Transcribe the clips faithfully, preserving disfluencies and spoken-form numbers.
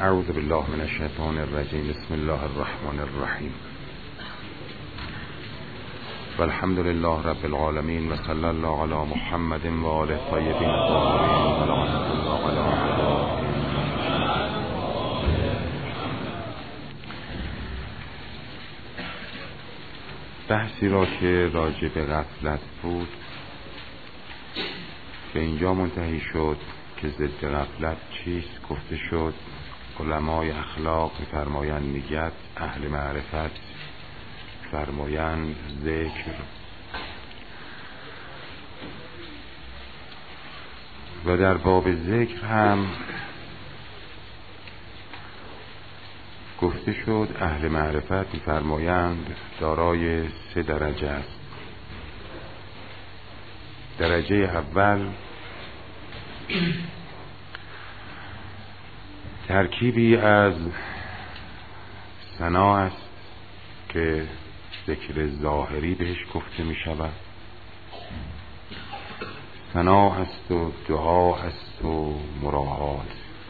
اعوذ بالله من الشیطان الرجیم. بسم الله الرحمن الرحیم. والحمد لله رب العالمین و صلی الله علی محمد و آله الطیبین الطاهرین و لعنة الله علی اعدائهم. بحثی را که راجع به غفلت بود به اینجا منتهی شد که ضد غفلت چیست گفته شد. علمای اخلاق فرمایند نیت، اهل معرفت فرمایند ذکر، و در باب ذکر هم گفته شد اهل معرفت فرمایند دارای سه درجه است. درجه اول ترکیبی از ثنا است که ذکر ظاهری بهش گفته می شود. ثنا است و دعا است و مراعات.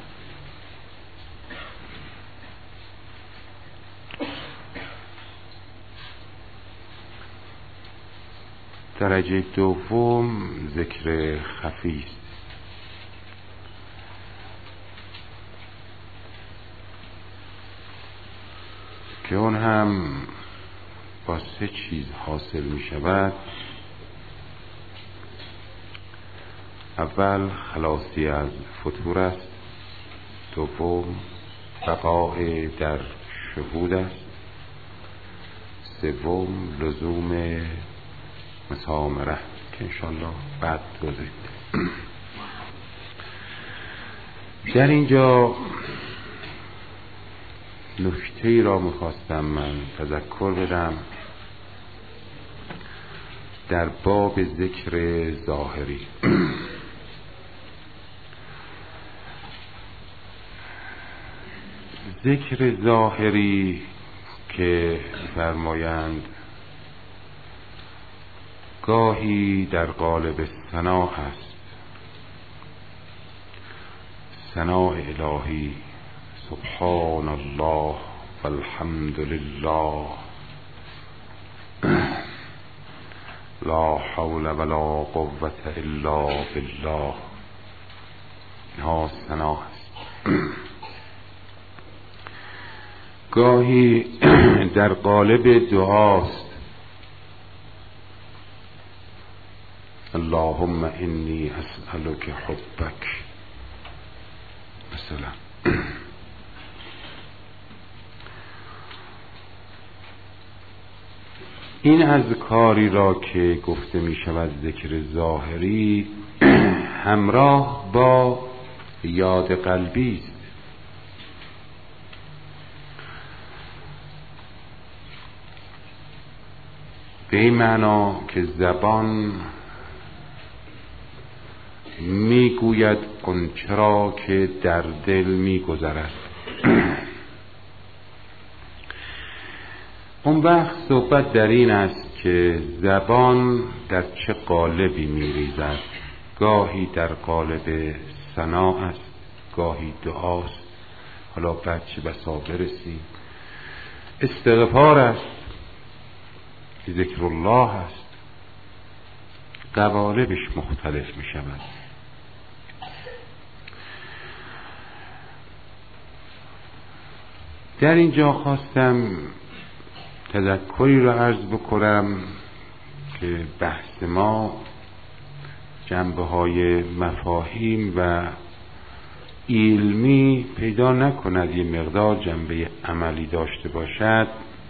درجه دوم ذکر خفی است. که اون هم با سه چیز حاصل می شود. اول خلاصی از فتور است، دوم بقاء در شهود است، سوم لزوم مسامره که انشاءالله بعد توضیح می‌دم. در اینجا نکته‌ای را می‌خواستم من تذکر بدم در باب ذکر ظاهری. ذکر ظاهری که فرمایند گاهی در قالب ثنا است، ثناء الهی، سبحان الله والحمد لله لا حول ولا قوة الا بالله، اینها ثنا است. گاهی در قالب دعاست، اللهم انی اسألک حبک مثلا. این اذکاری را که گفته می شود ذکر ظاهری همراه با یاد قلبی است. به این معنا که زبان میگوید آنچه را که در دل میگذرد. اون وقت صحبت در این است که زبان در چه قالبی میریزد. گاهی در قالب ثنا است، گاهی دعاست. حالا بعد چه بسا برسیم استغفار است، ذکر الله است. قوالبش مختلف می شود. در اینجا خواستم تذکری را عرض بکنم که بحث ما جنبه های مفاهیم و علمی پیدا نکند، یه مقدار جنبه عملی داشته باشد.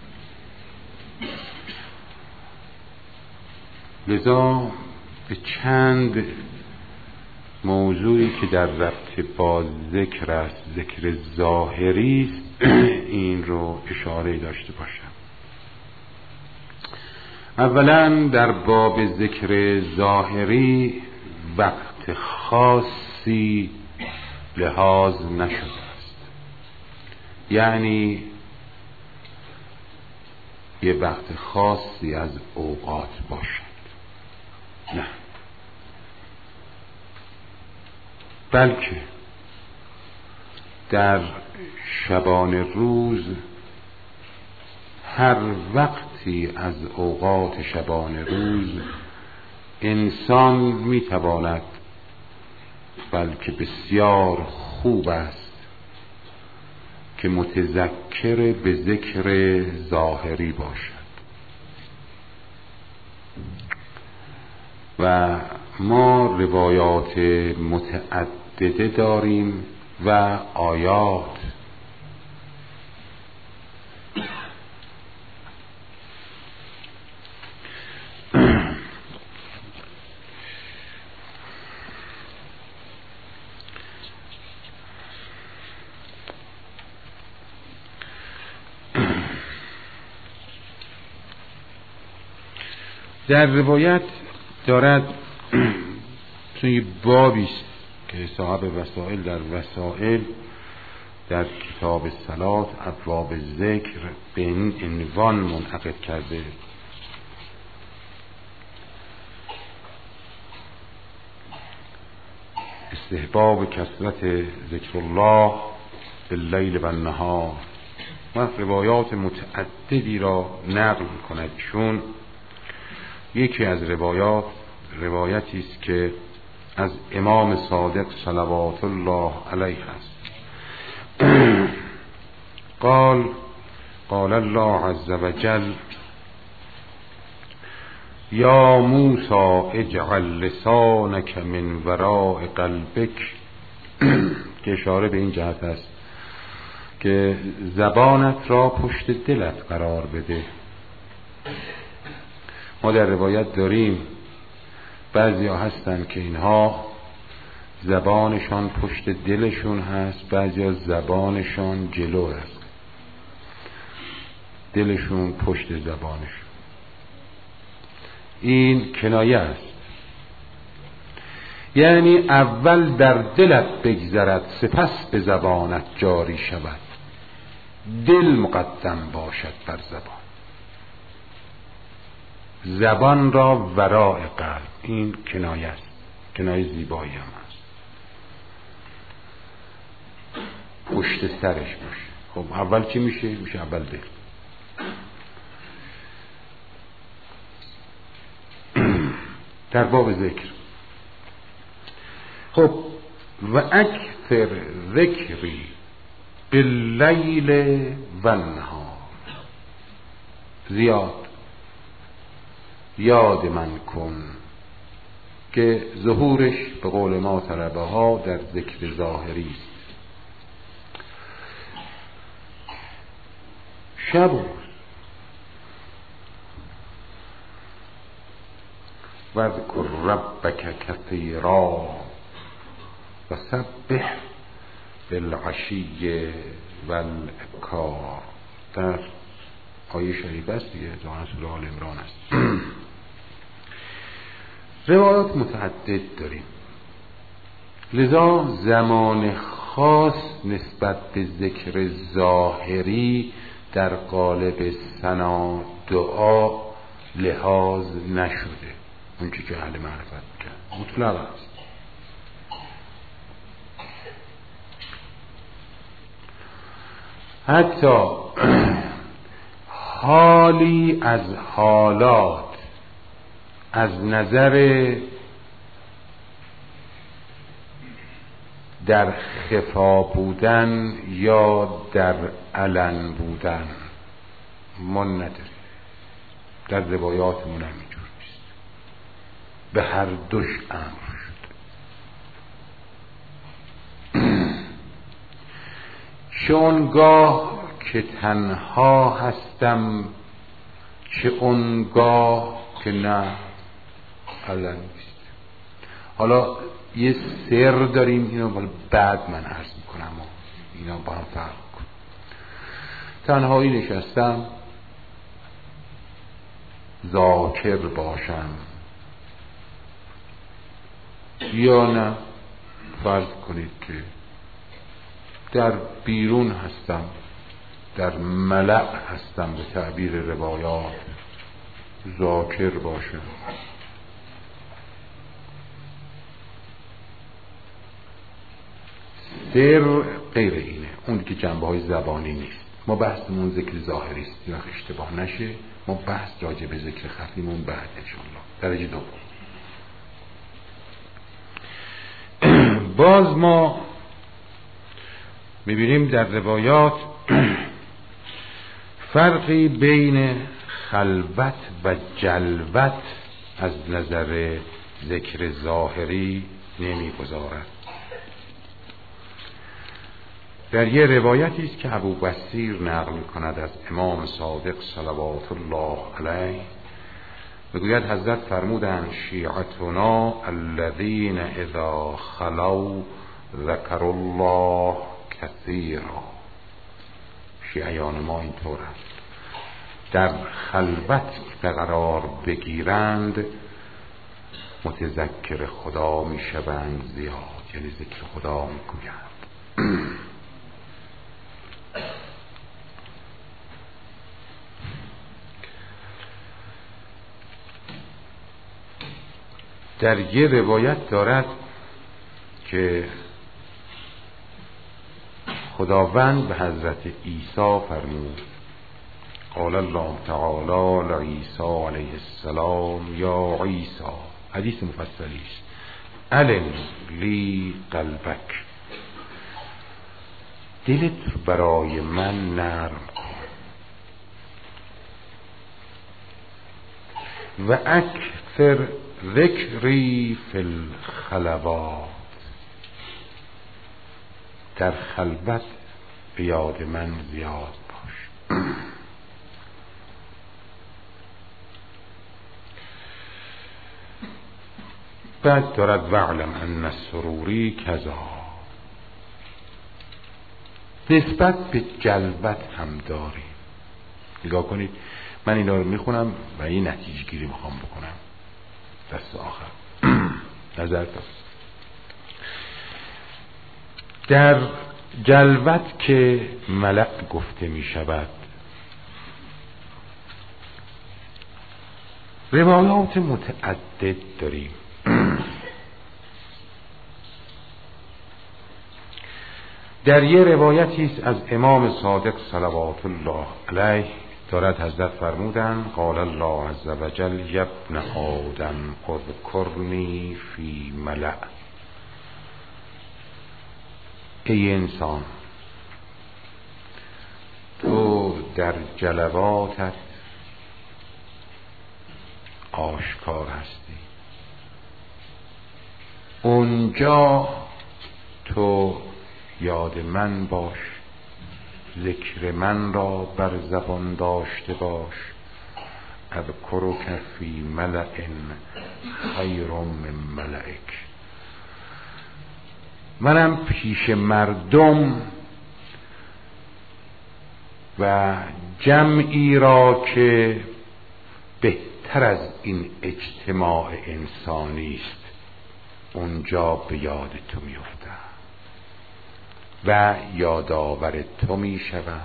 لذا به چند موضوعی که در ربط با ذکر است، ذکر ظاهری است، این رو اشاره داشته باشم. اولا در باب ذکر ظاهری وقت خاصی لحاظ نشده است، یعنی یه وقت خاصی از اوقات باشد، نه، بلکه در شبانه روز هر وقتی از اوقات شبانه روز انسان میتواند، بلکه بسیار خوب است که متذکر به ذکر ظاهری باشد. و ما روایات متعدده داریم و آیات. در روایت دارد توی بابی است که صاحب وسائل در وسائل در کتاب صلات ابواب ذکر به این عنوان منعقد کرده: استحباب کثرت ذکر الله باللیل و النهار. و روایات متعددی را نقل کند. چون یکی از روایات روایتی است که از امام صادق صلوات الله علیه است. قال قال الله عز وجل: یا موسی اجعل لسانک من وراء قلبک، که اشاره به این جهت است که زبانت را پشت دلت قرار بده. ما در روایت داریم بعضی ها هستن که اینها زبانشان پشت دلشون هست، بعضی ها زبانشان جلو است، دلشون پشت زبانشون. این کنایه است، یعنی اول در دلت بگذرد سپس به زبانت جاری شود. دل مقدم باشد بر زبان، زبان را وراء قلب. این کنایه است، کنایه زیبایی هم است. پشت سرش باشه. خب اول چی میشه؟ میشه اول دل. در باب ذکر. خب و اکثر ذکری باللیل و النهار، زیاد یاد من کن، که ظهورش به قول ما طلبه ها در ذکر ظاهری است. شب و روز. واذکر ربک کثیرا و سبح بالعشی والابکار. در آیه شریفه است دیگه، زمان سوره آل عمران است. روایات متعدد داریم، لذا زمان خاص نسبت به ذکر ظاهری در قالب ثنا دعا لحاظ نشده. اون چی که اهل معرفت کرد مطلق است. حتی حالی از حالات از نظر در خفا بودن یا در علن بودن من نداره. در روایاتمون هم اینجور نیست، به هر دوش امر شد. چه اونگاه که تنها هستم، چه اونگاه که نه علن نیست. حالا یه سر داریم، اینو بعد من عرض میکنم و اینا با هم فرق کن. تنهایی نشستم ذاکر باشم یا نه، فرض کنید که در بیرون هستم، در ملأ هستم، به تعبیر روایات ذاکر باشم. سر غیر اینه، اون که جنبه های زبانی نیست. ما بحثمون ذکر ظاهری است، یا اشتباه نشه. ما بحث راجع به ذکر خفیمون بعد انشاءالله. درجه دوم، باز ما میبینیم در روایات فرقی بین خلوت و جلوت از نظر ذکر ظاهری نمیگذارد. در یه روایتی است که ابو بصیر نقل می‌کند از امام صادق صلوات الله علیه، میگوید حضرت فرمودند شیعتنا الذین اذا خلوا ذکر الله کثیرا. شیعیان ما اینطورند، در خلوت قرار بگیرند متذکر خدا میشوند زیاد، یعنی ذکر خدا میگویند. در یه روایت دارد که خداوند به حضرت عیسی فرمود قال الله تعالی لعیسی علیه السلام یا عیسی، حدیث مفصلی است، علم لی قلبک، دلت برای من نرم کن، و اکثر ذکری فی الخلوات، در خلوت به یاد من زیاد باش. بعد دارد وعلم ان السروری کذا، نسبت به جلوت هم داریم. نگاه کنید، من اینا رو میخونم و این نتیجه گیری میخوام بکنم دست آخر. نظر دار در جلوت که ملک گفته می شود، روایات متعدد داریم. در یه روایتی است از امام صادق صلوات الله علیه دارد حضرت فرمودن قال الله عز وجل یا ابن آدم اذکرنی فی ملأ، ای انسان تو در جلواتت آشکار هستی، اونجا تو یاد من باش، ذکر من را بر زبان داشته باش. اذکرک فی ملأ خیر من ملئک، منم پیش مردم و جمعی را که بهتر از این اجتماع انسانی است اونجا به یاد تو میافتم و یادآور تو میشوم.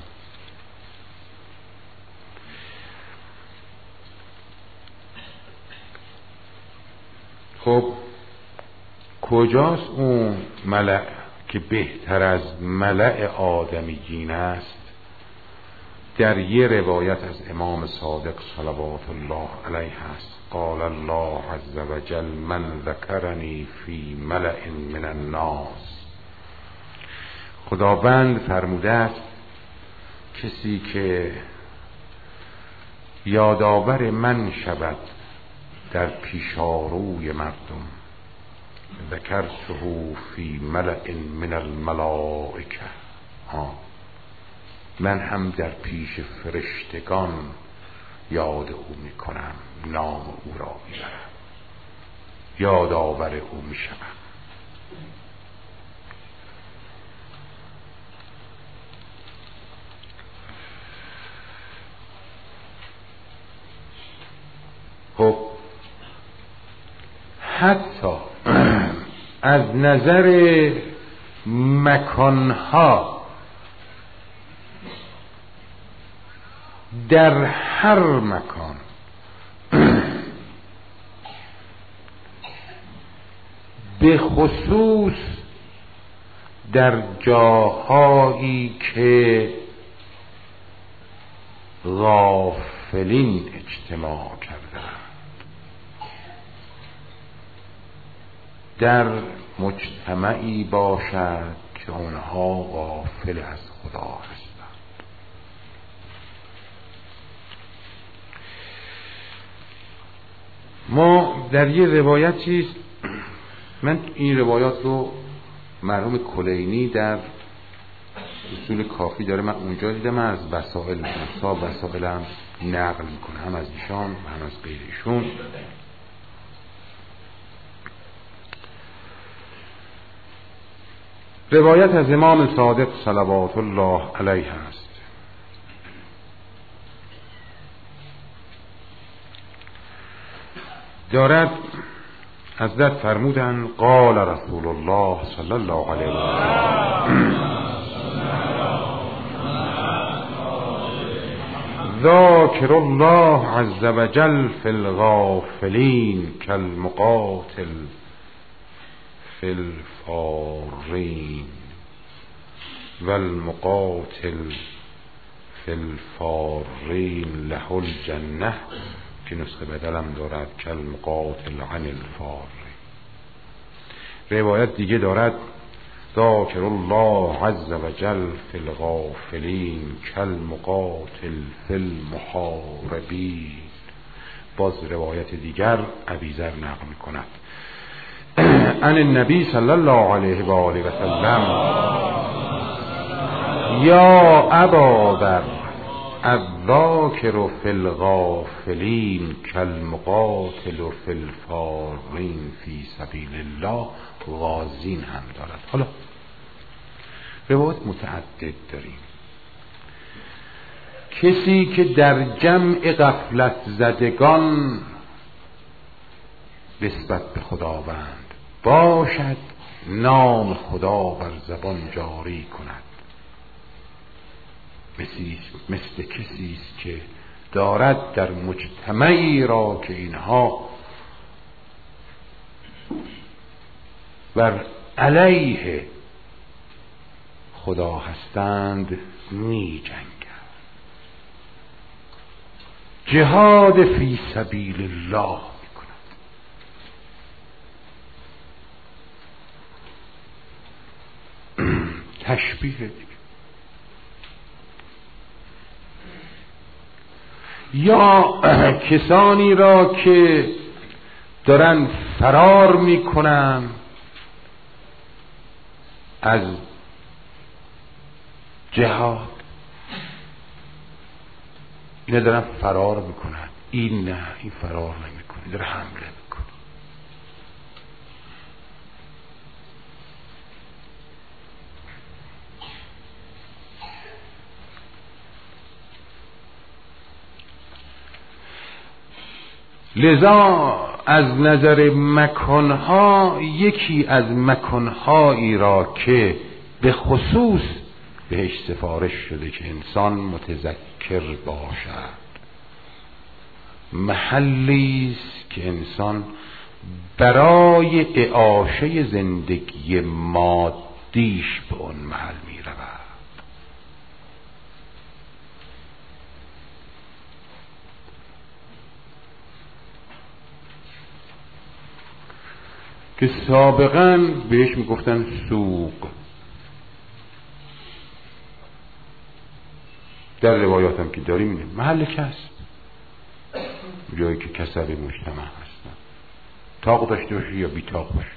خب کجاست اون ملأ که بهتر از ملأ آدمیین است؟ در یه روایت از امام صادق صلوات الله علیه است قال الله عز وجل من ذکرنی فی ملأ من الناس، خداوند فرموده است کسی که یادآور من شود در پیشاروی مردم، ذکرته فی ملأ من الملائکه، من هم در پیش فرشتگان یاد او میکنم، نام او را میبرم، یادآور او میشم. خب حتی از نظر مکانها در هر مکان به خصوص در جاهایی که غافلین اجتماع کردند، در مجتمعی باشد که آنها غافل از خدا هستند. ما در یه روایتی، من این روایات رو مرحوم کلینی در اصول کافی داره، من اونجا دیدم، من از وسائل میکنم، صاحب وسائل هم نقل میکنه، هم از ایشان و هم از غیر ایشون. روایت از امام صادق صلوات الله علیه است. دارد حضرت فرمودند قال رسول الله صلی الله علیه و سلم ذاکر الله عز وجل فی الغافلین کالمقاتل فی الفارین والمقاتل فی الفارین له الجنه، که نسخه بدلم دارد کالمقاتل عن الفارین. روایت دیگه دارد ذاکر الله عز وجل فی الغافلین کالمقاتل فی المحاربین. باز روایت دیگر ابیذر نقل می‌کند عن النبی صلی الله علیه و آله و سلم یا ابا ذر الذاکر فی الغافلین کالمقاتل فی الفارین فی سبیل الله. غازین هم دارد. حالا روایت متعدد داریم. کسی که در جمع غفلت زدگان نسبت به خداوند باشد، نام خدا بر زبان جاری کند، مثل, مثل کسی است که دارد در مجتمعی را که اینها بر علیه خدا هستند می جنگد، جهاد فی سبیل الله می کند. تشبیه دیگه. یا کسانی را که دارن فرار می کنن از جهاد، اینا دارن فرار میکنن، این نه، این فرار نمیکنه، داره حمله میکنه. لذا از نظر مکانها یکی از مکانهایی را که به خصوص بهش سفارش شده که انسان متذکر باشد، محلی است که انسان برای اعاشه زندگی مادیش به اون محل می رود. که سابقا بهش میگفتن سوق. در روایات هم که داریم اینه محل کسب، جایی که کسب مجتمع هستن، طاق داشته باشه یا بی طاق باشه.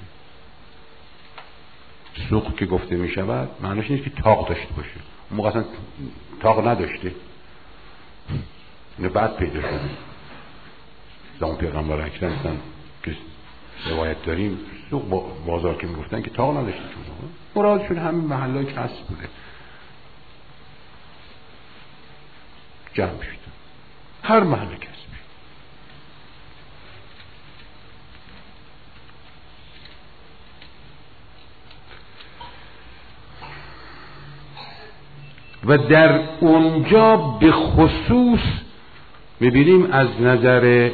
سوق که گفته می شود معنیش نیست که طاق داشته باشه، اون موقع اصلا طاق نداشته، اینه بعد پیدا شده. زمان پیغمبر اکرم هستن که روایت داریم سوق بازار که میگفتن که طاق نداشته، مرادشون همین محلای کسب بوده، جمع شد هر محل کسبی. و در اونجا به خصوص میبینیم از نظر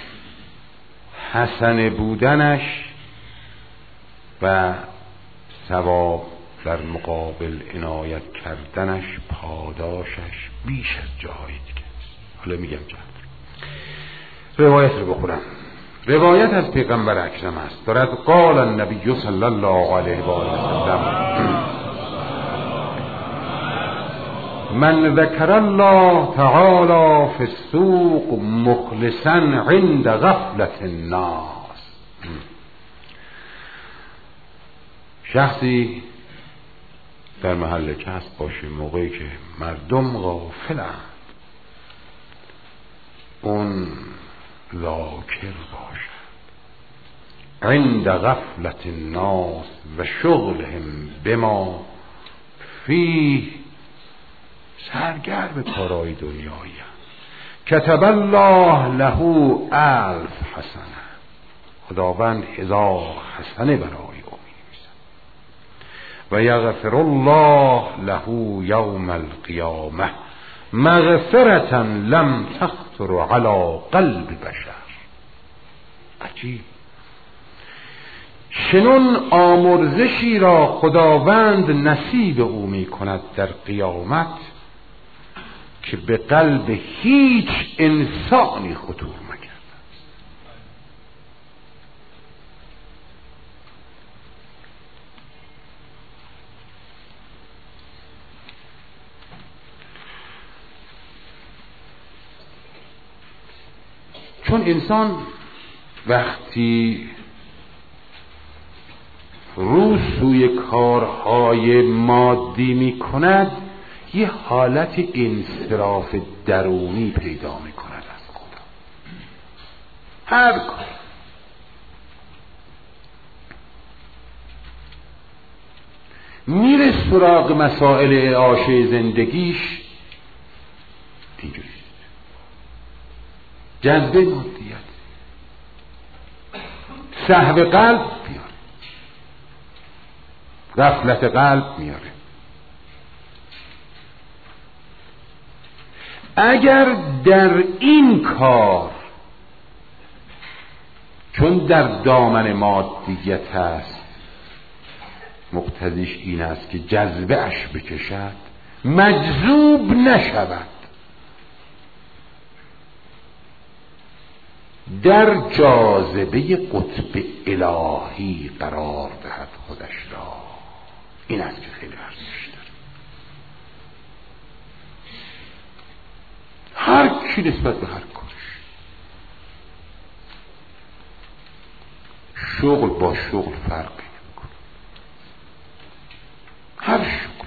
حسن بودنش و ثواب در مقابل عنایت کردنش پاداشش بیش از جاهای دیگه. حالا میگم جهت روایت رو بخورم. روایت از پیغمبر اکرم است، دارد قال النبی صلی الله علیه و سلم من ذکر الله تعالی فی السوق مخلصا عند غفلت الناس. شخصی در محل کسب باشه موقعی که مردم غافلند، اون ذاکر باشد عند غفلت الناس و شغلهم بما فیه، سرگرم کارهای دنیایی، کتب الله له الف حسنه، خداوند هزار حسنه برای او می‌نویسد. و یغفر الله له یوم القیامه مغفرة لم تخطر على قلب بشر. عجیب، چنون آمرزشی را خداوند نصیب او می کند در قیامت که به قلب هیچ انسانی خطور نکرده. چون انسان وقتی رو سوی کارهای مادی می کند یه حالت انصراف درونی پیدا می کند از خدا. هر کار میره سراغ مسائل اعاشه زندگیش، اینجوریست، جذبه مادیت، سهو قلب بیاره، غفلت قلب میاره. اگر در این کار، چون در دامن مادیت هست، مقتضیش این است که جذبه اش بکشد، مجذوب نشود، در جاذبه قطب الهی قرار دهد خودش را. این است که خیلی ارزش داره. هر کی نسبت به هر کارش، شغل با شغل فرقی نمی‌کنه. هر شغل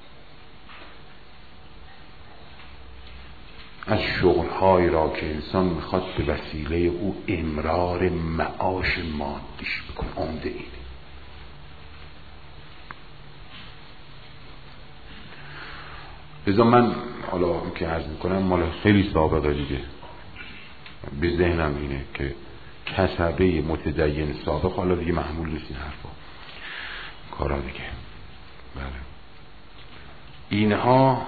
از شغل‌هایی را که انسان میخواد به وسیله او امرار معاش مادیش بکنه، عمده اینه. لذا من حالا که عرض میکنم مال خیلی سابقه دیگه به ذهنم اینه که کسبه متدین سابق، حالا دیگه محمول نیست این حرفا، کارا دیگه، بله، اینها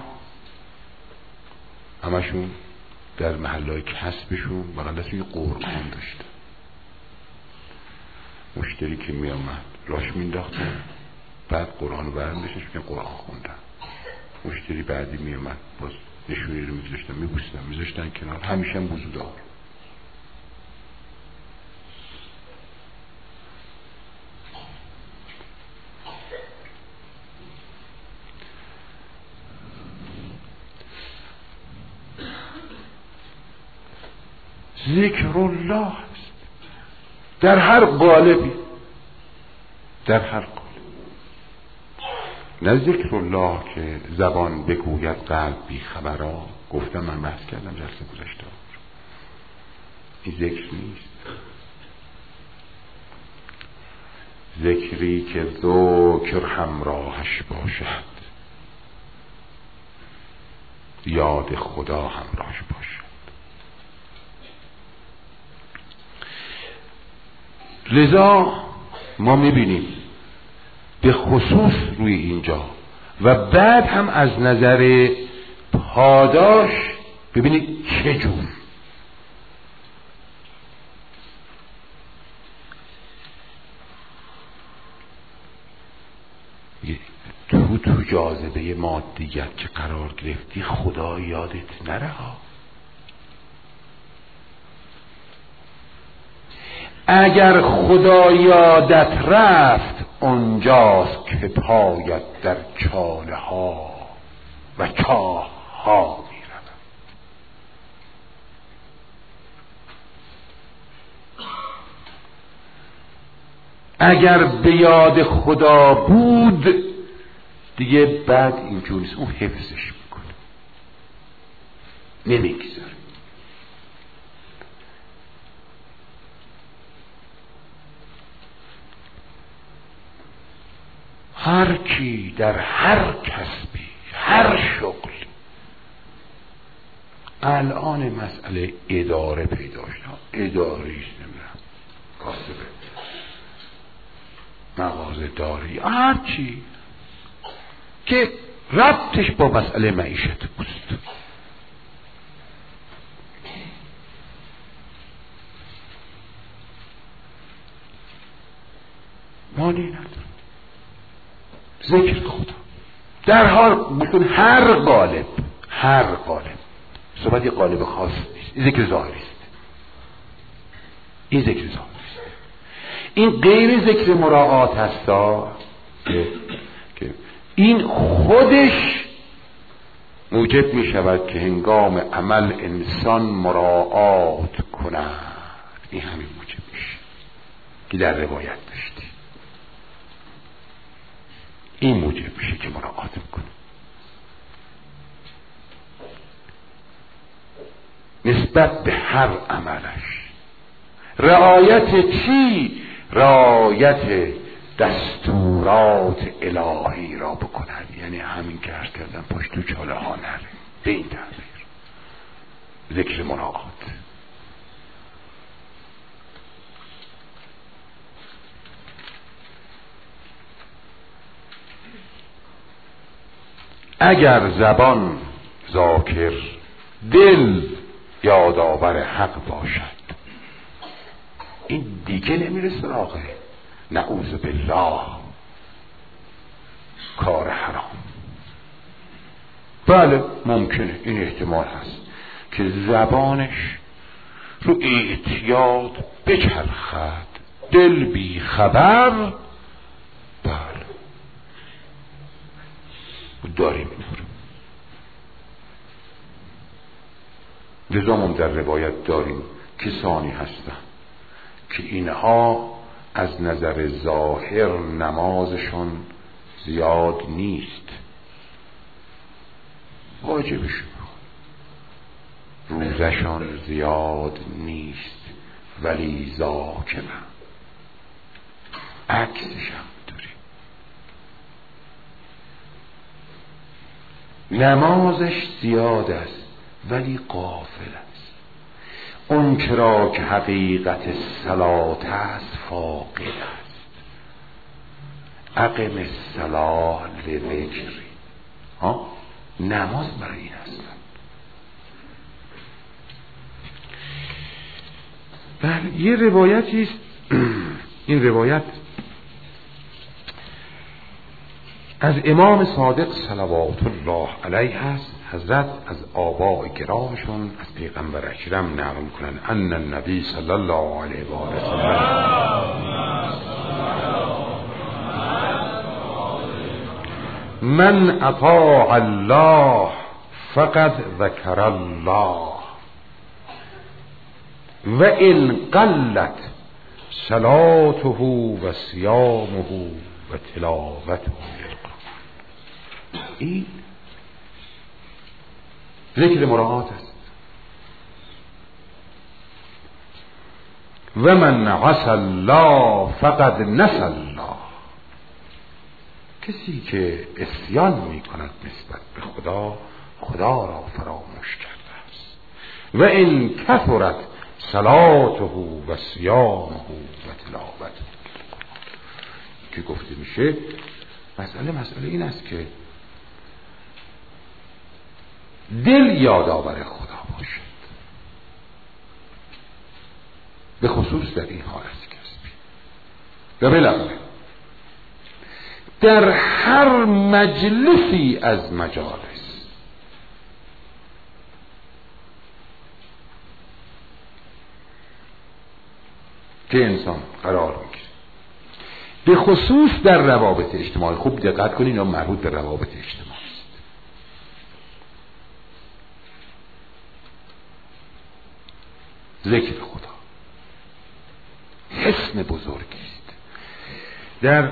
همشون در محلهای کسبشون بغل دست یه قرآن داشته. مشتری که می آمد راش مینداختن، بعد قرآن برم بشنش که قرآن خوندن. مشتری بعدی می آمد باز نشونی رو میذاشتن، میبوستن، میذاشتن کنار، همیشه هم بوزودار. ذکر الله است در هر قالبی، در هر قالب. نه ذکر الله که زبان بگوید قلب بی خبرا. گفتم، من بحث کردم جلسه گذشته، این ذکر نیست. ذکری که ذکر همراهش باشد، یاد خدا همراهش باشد. لذا ما میبینیم به خصوص روی اینجا و بعد هم از نظر پاداش ببینید چجور تو تو جاذبه مادیت که قرار گرفتی خدا یادت نره ها. اگر خدا یادت رفت اونجاست که پایت در چاله ها و چاه ها می رود. اگر به یاد خدا بود دیگه بعد اینجور نیست، اون حفظش میکنه، نمیگذاره. هر کی در هر کسبی، هر شغل، الان مسئله اداره پیدا شد، اداریش نمیدونم کاسبه، مغازه داری، هر چی که ربطش با مسئله معیشت بود مانی نداره. ذکر خدا در حال بکن، هر قالب، هر قالب، صحبت یه قالب خاص نیست، این ذکر ظاهری است، این ذکر ظاهری است. این غیر ذکر مراعات هستا که که این خودش موجب می شود که هنگام عمل انسان مراعات کند. این همین موجب میشه که در روایت داشتی، این موجب میشه که مراعات کنه. نسبت به هر عملش رعایت چی؟ رعایت دستورات الهی را بکند، یعنی همین که عرض کردم پشت تو چاله ها نره، به این تعبیر ذکر مراعات. اگر زبان ذاکر، دل یادآور حق باشد، این دیگه نمیره سراغ نعوذ بالله کار حرام. بله ممکنه، این احتمال هست که زبانش رو اعتیاد بچرخد، دل بی خبر. بله داریم این رو، لذا در روایت داریم کسانی هستن که اینها از نظر ظاهر نمازشون زیاد نیست، واجبشون، روزشون زیاد نیست، ولی ذاکرن. عکسش هم داریم، نمازش زیاد است ولی غافل است. اون چرا که حقیقت صلات است فاقد است. اقم الصلاة لذکری، ها نماز برای این است. بله یه روایتی است این روایت از امام صادق صلوات الله علیه است. حضرت از آباء کرامشون از پیغمبر اکرم نقل میکنن ان النبی صلی الله علیه و آله من اطاع الله فقد ذکر الله و ان قلت صلاته و صیامه و تلاوته. این ذکر مراعات است. و من عصى الله فقد نسى الله. کسی که عصیان می کند نسبت به خدا، خدا را فراموش کرده است. و ان کثرت صلاته و صیامه و تلاوته. که گفته میشه مسئله مسئله این است که دل یادآور خدا باشد، به خصوص در این حالت کسبی. و بالاخره در هر مجلسی از مجالس که انسان قرار میگیره، به خصوص در روابط اجتماعی. خوب دقت کنین، اینا مربوط به روابط اجتماعی است. ذکر خدا حسن بزرگی است. در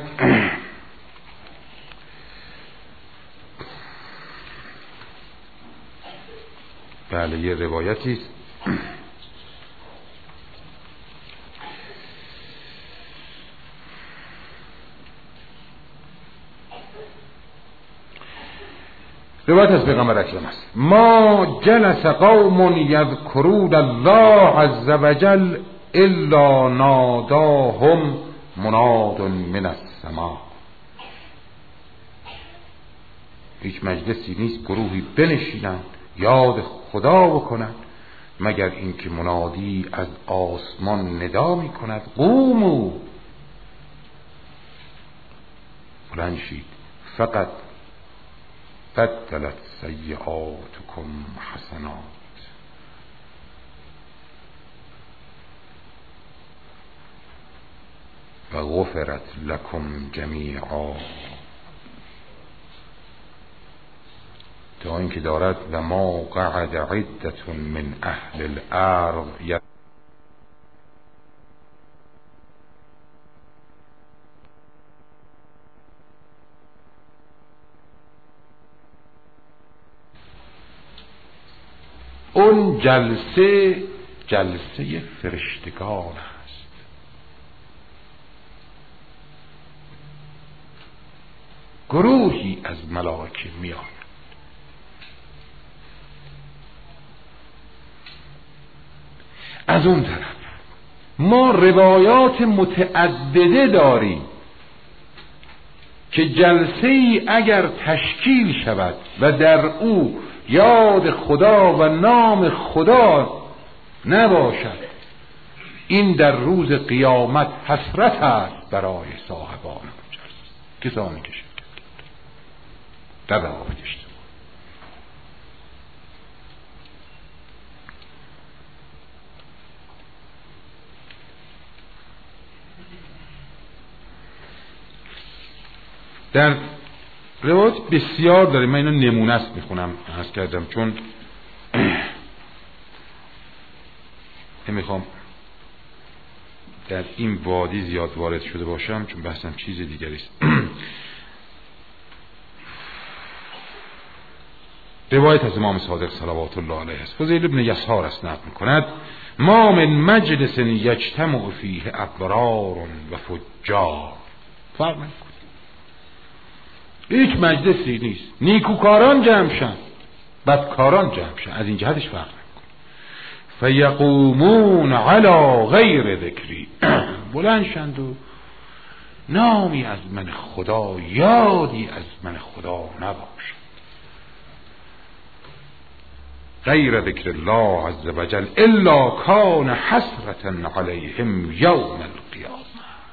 بله یه روایتی است روایت از پیغمبر اکرم است: ما جلس قوم یذکرون الله عز وجل الا ناداهم مناد من السماء. هیچ مجلسی نیست گروهی بنشینند یاد خدا بکنند مگر اینکه منادی از آسمان ندا می کند: قوموا، بلند شید، فقط بدلت سیئاتکم حسنات و غفرت لکم جمیعا. تا اینکه دارد و ما قعد عدة من اهل الارض ی... اون جلسه جلسه فرشتگان است. گروهی از ملائکه میان. از اون طرف ما روایات متعدده داریم که جلسه ای اگر تشکیل شود و در او یاد خدا و نام خدا نباشد، این در روز قیامت حسرت است برای صاحبان اون جلسه، کسانی که شرکت در روابط اجتماعی. در روایات بسیار داریم، من اینو نمونه است میخونم، عرض کردم چون نمیخوام در این وادی زیاد وارد شده باشم چون بحثم چیز دیگری است. روایت از امام صادق صلوات الله علیه است. فضیل ابن یسار است نقل میکند: ما من مجلس یجتمع فیه ابرار و فجار. فرق نمیکنه، هیچ مجلسی نیست نیکوکاران جمع شن بدکاران جمع شن، از این جهتش فرق نمیکنه. فیقومون علی غیر ذکری، بلند شند و نامی از من خدا، یادی از من خدا نباشد. غیر ذکر الله عز وجل الا کان حسرة علیهم یوم القیامه.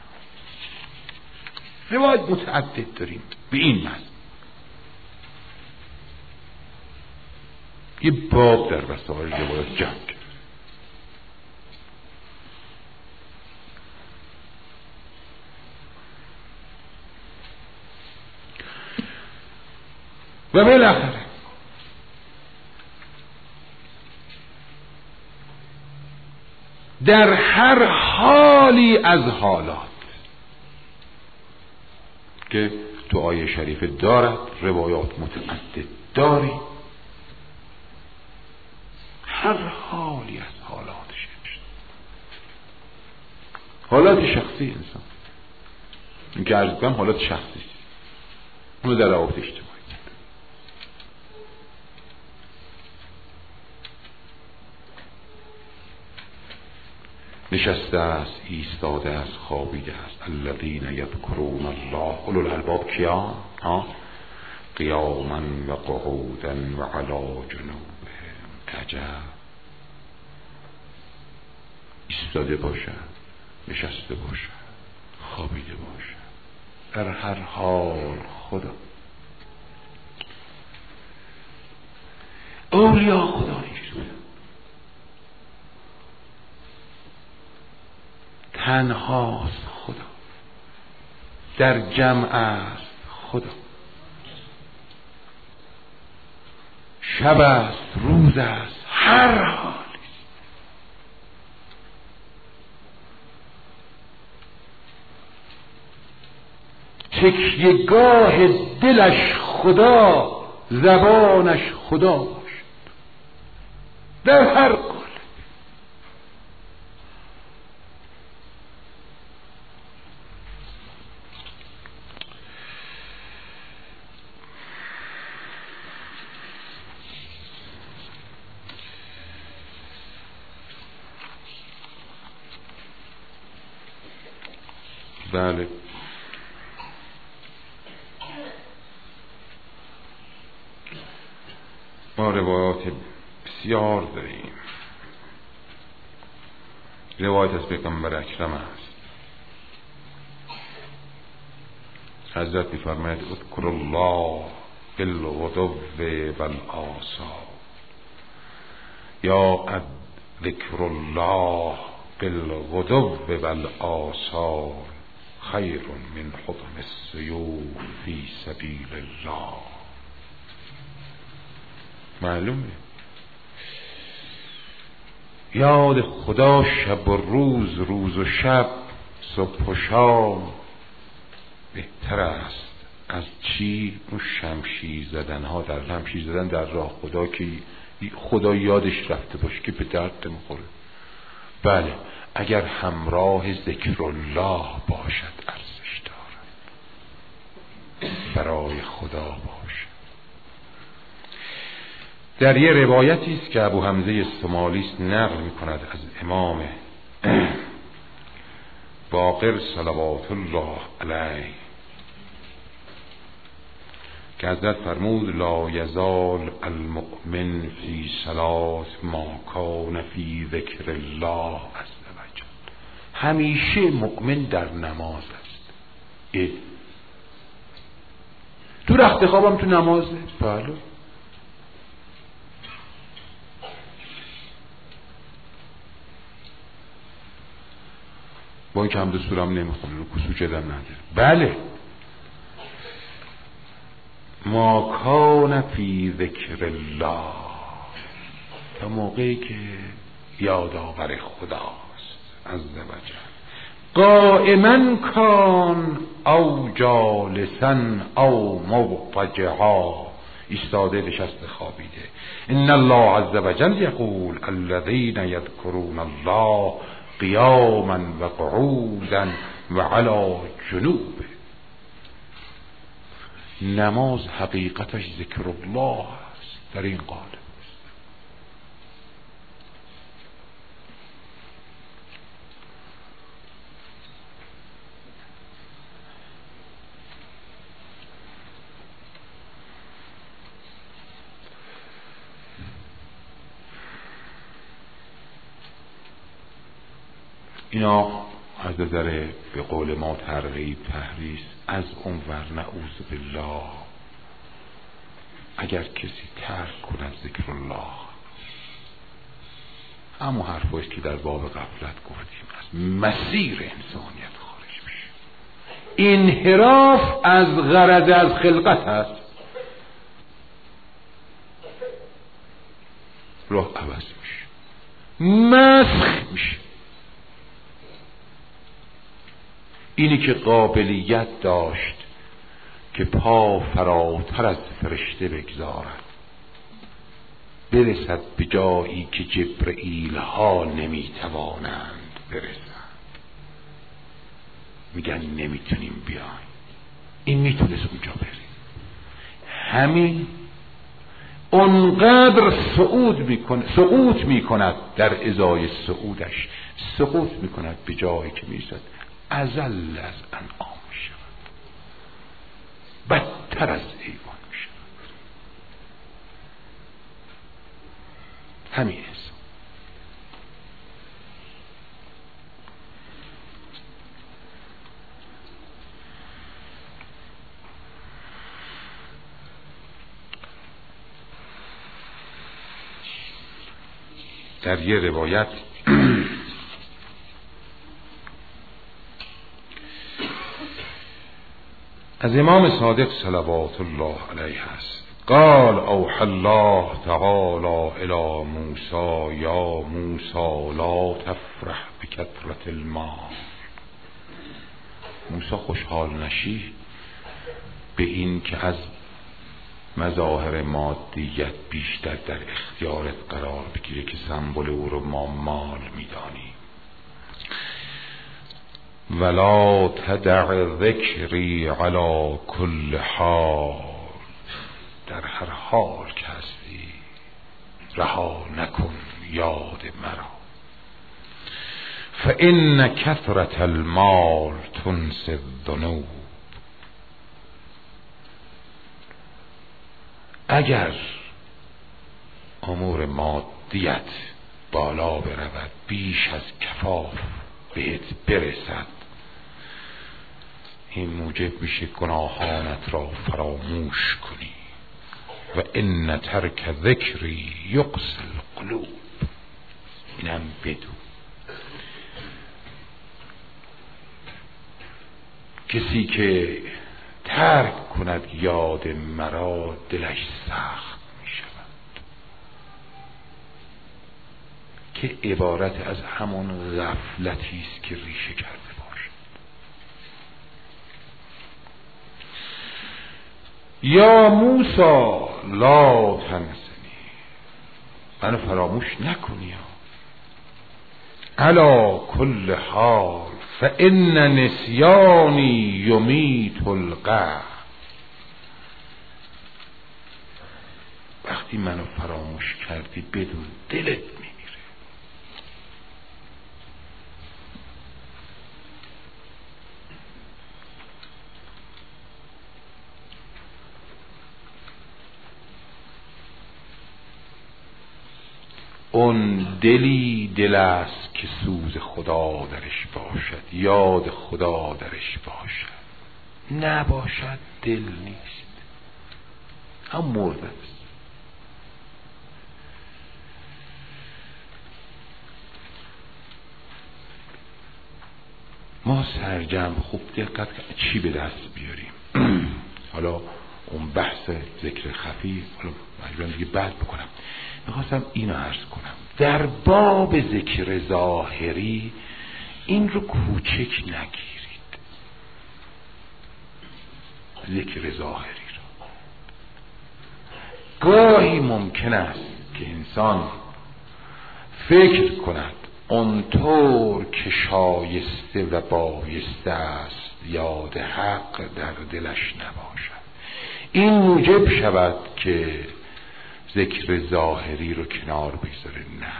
روایت متعدد داریم به این معنی. یه باب در وسائل روایت جمع کرد. و بالاخره در هر حالی از حالات که تو آیه شریف دارد، روایات متعدد داری، هر حالی از حالاتش، حالات شخصی انسان، این که عرض کنم حالات شخصی اونو در روابط اجتماعی نشسته است، ایستاده است، خوابیده است. الذین یذکرون الله، اولو الالباب کیان؟ ها؟ قیاما و قعودا و علی جنوبهم. عجب، ایستاده باشد، نشسته باشد، خوابیده باشد، در هر حال خدا. اولیا خدا اینجوری تنهاست خدا، در جمع است خدا، شب است روز است، هر حالی. تکیهگاه دلش خدا، زبانش خدا باشد در هر قالب. بله، ما روایات بسیار داریم. روایت از پیغمبر اکرم است، حضرت می‌فرماید اذکر الله بالغدو والآصال، یا ذکر الله بالغدو والآصال خیر من حطم السیوف فی سبیل الله. معلومه یاد خدا شب و روز، روز و شب، صبح و شام بهتر است از چی؟ اون شمشیر زدن ها، در شمشیر زدن در راه خدا که خدا یادش رفته باشه که به درد نمیخوره. بله، اگر همراه ذکر الله باشد ارزش دارد، برای خدا باشد. در یه روایتی است که ابو حمزه استمالیست نقل می کند از امام باقر صلوات الله علیه که حضرت فرمود لا یزال المؤمن فی صلات ما کان فی ذکر الله عز وجل. همیشه مؤمن در نماز است. اه. تو رخت خوابم تو نمازه. بله. با این که هم دستورم نمیخونه، رو کسو جدم نداره. بله، ما کان فی ذکر الله، تا موقعی که یادآور خداست عز وجل. قائما کان او جالسا او مضطجعا، ایستاده نشسته خوابیده. ان الله عز وجل یقول الذین یذکرون الله قیاما و قعودا و علی جنوبه. نماز حقیقتش ذکر الله است در این قالب. اینا از نظر به قول ما ترغیب تحریص. از اونور نعوذ بالله اگر کسی ترک کند ذکر الله، همون حرفایی که در باب غفلت گفتیم، از مسیر انسانیت خارج میشه. انحراف از غرض از خلقت هست، راه عوض میشه، مسخ میشه. اینی که قابلیت داشت که پا فراتر از فرشته بگذارد، برسد به جایی که جبرئیل ها نمیتوانند برسند، میگن نمیتونیم بیایم، این میتونست اونجا بره. همین اونقدر صعود میکنه، سقوط میکند، در ازای صعودش سقوط میکند به جایی که میرسد اذل از انعام میشود، بدتر از حیوان میشود. همین است. در یه روایت از امام صادق صلوات الله علیه است: قال اوحى الله تعالی الی موسی یا موسی لا تفرح بکثرة المال. موسی خوشحال نشی به این که از مظاهر مادیت بیشتر در اختیارت قرار بگیره که سمبل او رو ما مال میدانیم. ولا تدع ذکری علی کل حال، در هر حال که هستی رها نکن یاد مرا. فإن کثرة المال تنسی الذنوب، اگر امور مادیت بالا برود بیش از کفاف بهت برسد، این موجب میشه گناهانت را فراموش کنی. و ان ترک ذکری یقسل القلوب، اینم بدون. کسی که ترک کند یاد مرا دلش سخت می شود، که عبارت از همون غفلتی است که ریشه کرده باشد. یا موسی لا تنسنی، منو فراموش نکنی. علی کل حال فإن نسیانی یمیت القلب، وقتی منو فراموش کردی بدون دلت میمیره. اون دلی دل است که سوز خدا درش باشد، یاد خدا درش باشد، نباشد دل نیست، هم مرده است. ما سرجم خوب دقت چی به دست بیاریم. حالا اون بحث ذکر خفی حالا مجبورم دیگه بعد بکنم. میخواستم اینو عرض کنم در باب ذکر ظاهری این رو کوچک نگیرید، ذکر ظاهری رو. گاهی ممکن است که انسان فکر کند اونطور که شایسته و بایسته است یاد حق در دلش نباشد، این موجب شود که ذکر ظاهری رو کنار بگذاره. نه،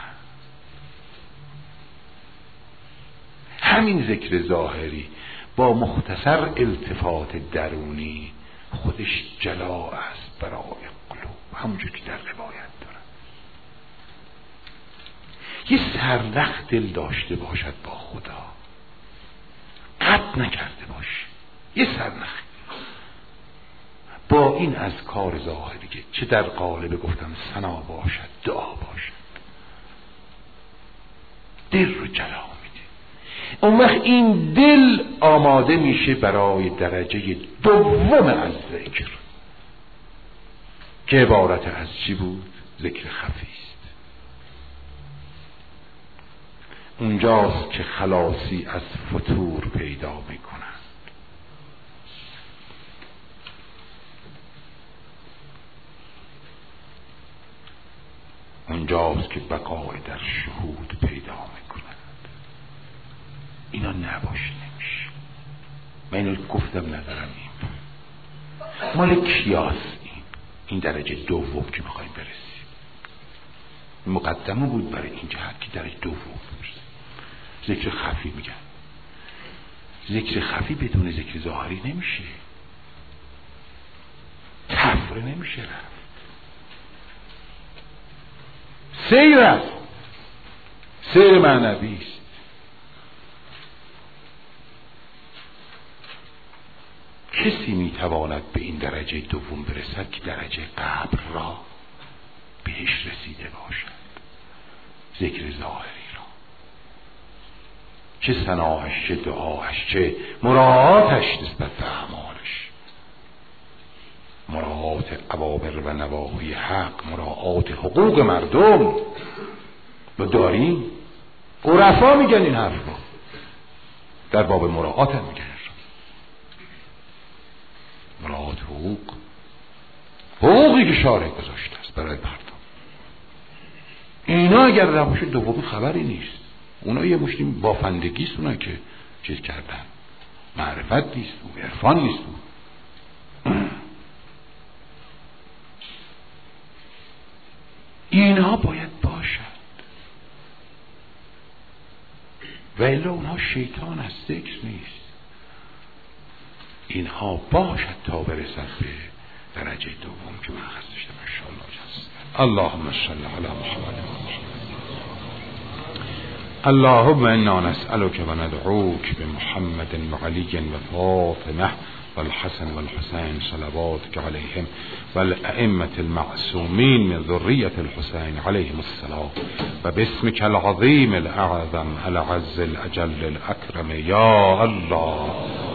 همین ذکر ظاهری با مختصر التفات درونی خودش جلا است برای قلوب، همونجور که در روایت دارد. یه سرنخ دل داشته باشد با خدا، قطع نکرده باشه، یه سرنخ با این اذکار ظاهری که چه در قالب گفتم ثنا باشد، دعا باشد، دل رو جلا میده. اون وقت این دل آماده میشه برای درجه دوم از ذکر که عبارت از چی بود؟ ذکر خفی است. اونجاست که خلاصی از فتور پیدا میکنه. اونجاست که بقای در شهود پیدا میکنند. اینا نباشه نمیشه. من اینو گفتم ندارم. این مال کیاس این این درجه دوم که میخوایم برسیم. مقدمه بود برای این جهت که درجه دوم برسیم. ذکر خفی میگن. ذکر خفی بدون ذکر ظاهری نمیشه، تفره نمیشه رفت. سیر است، سیر معنوی است. کسی میتواند به این درجه دوم برسد که درجه قبر را بهش رسیده باشد. ذکر ظاهری را، چه ثناش، چه دعاش، چه مراعاتش نسبت به اعمالش، مراعات اوامر و نواهی حق، مراعات حقوق مردم. و داریم عرفا میگن این حرف رو، در باب مراعات هم میگن مراعات حقوق، حقوقی که شارع گذاشته است برای مردم. اینا اگر نباشه دومی خبری نیست. اونا یه مشتی بافندگی است، اونا که چیز کردن، معرفت نیست، او عرفان نیست. اینها باید باشد و الا اونها شیطان از ذکر نیست. اینها باشد تا برسد به درجه دوم که من خواست داشتم انشاءالله. اللهم صل علی محمد. اللهم انا نسألك و ندعوك بمحمد و علی و فاطمه والحسن والحسين صلواتك عليهم والأئمة المعصومين من ذرية الحسين عليهم السلام وباسمك العظيم الأعظم العز الأجل الأكرم يا الله.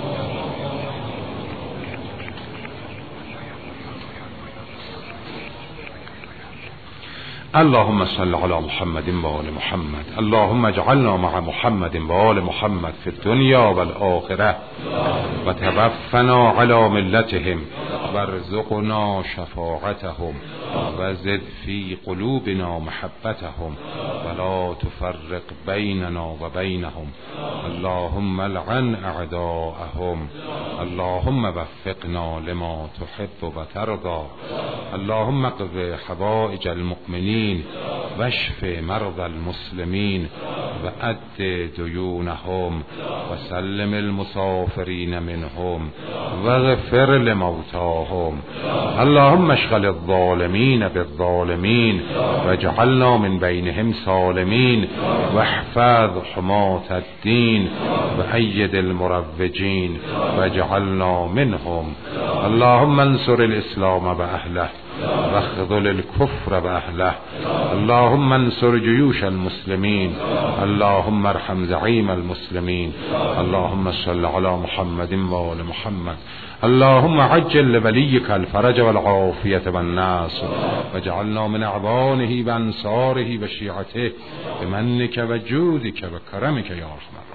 اللهم صل على محمد وآل محمد. اللهم اجعلنا مع محمد وآل محمد في الدنيا والآخرة وتوفنا على ملتهم وارزقنا شفاعتهم وزد في قلوبنا محبتهم ولا تفرق بيننا وبينهم. اللهم لعن أعداءهم. اللهم وفقنا لما تحب وترضى. اللهم اقض حوائج المؤمنين واشف مرضى المسلمين وأد ديونهم وسلم المسافرين منهم واغفر لموتاهم. اللهم اشغل الظالمين بالظالمين واجعلنا من بينهم سالمين واحفظ حماة الدين وأيد المروجين واجعلنا منهم. اللهم انصر الإسلام وأهله واخذل الكفر وأهله. اللهم انصر جيوش المسلمين. اللهم ارحم زعيم المسلمين. اللهم صل على محمد وآل محمد. اللهم عجل لوليك الفرج والعافية والنصر واجعلنا من أعوانه وأنصاره وشيعته بمنك وجودك وكرمك يا رحمن.